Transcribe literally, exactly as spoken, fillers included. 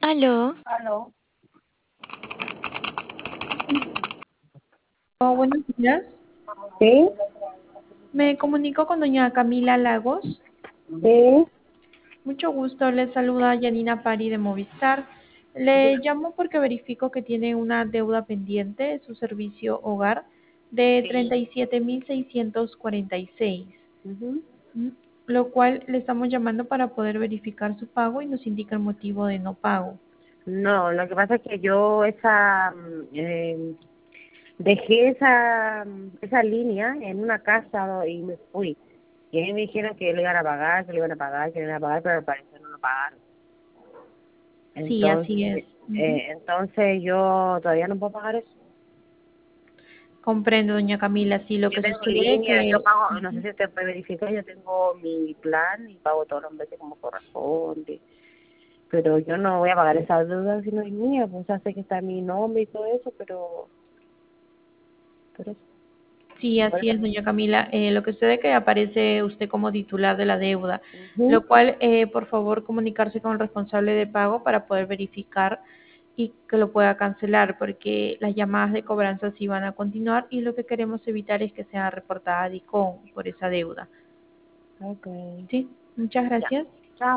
Aló, Aló. oh, buenos días. Sí, Me comunico con doña Camila Lagos. sí, Mucho gusto, les saluda Yanina Pari de Movistar. Le llamo porque verifico que tiene una deuda pendiente de su servicio hogar de sí. treinta y siete mil seiscientos cuarenta y seis, Ujú. ¿m? Lo cual le estamos llamando para poder verificar su pago y nos indica el motivo de no pago. No, lo que pasa es que yo esa mm, eh, dejé esa mm, esa línea en una casa y me fui. Y ahí me dijeron que lo iban a pagar, que lo iban a pagar, que lo iban a pagar, pero al parecer no lo pagaron. Sí, así es. Entonces, Ujú. eh, entonces yo todavía no puedo pagar eso. Comprendo, doña Camila. Sí, lo Yo que tengo sucede línea, yo que... pago, no sé Ujú. si usted puede verificar, yo tengo mi plan y pago todos los meses como corresponde. Pero yo no voy a pagar esa deuda si no es mía, pues ya sé que está mi nombre y todo eso, pero por eso, Sí, por así eso es, no. doña Camila. Eh, lo que sucede es que aparece usted como titular de la deuda, Ujú. lo cual, eh, por favor, comunicarse con el responsable de pago para poder verificar y que lo pueda cancelar, porque las llamadas de cobranza sí van a continuar y lo que queremos evitar es que sea reportada DICOM por esa deuda. Okay. Sí, muchas Ya. gracias.